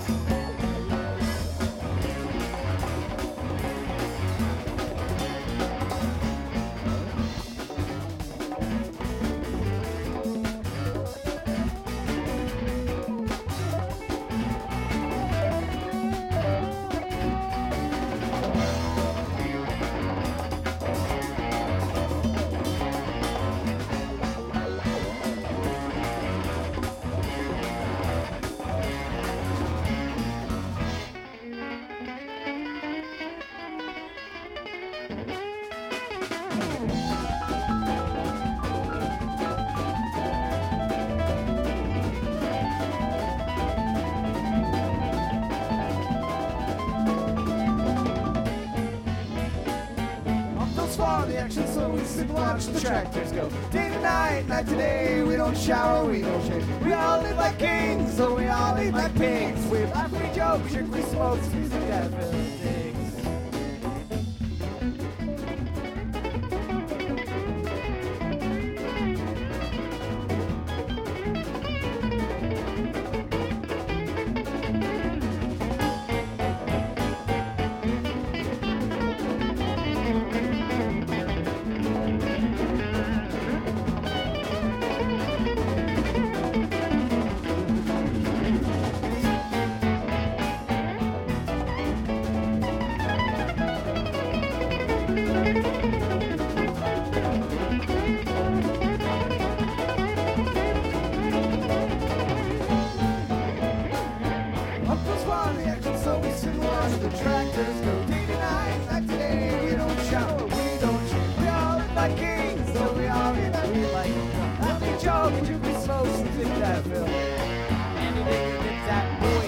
For the action, so we sit and watch the tractors go. Day to night, night to day, we don't shower, we don't shave. We all live like kings, so we all eat like pigs. We laugh, we joke, drink, we smoke, music that fills digs. So we sit and watch the tractors go. Day to night, night to day, we don't shower, we don't shave. We all live like kings, so we all eat like we like. Happy joke, and you be supposed to think that film. Anything that's that way.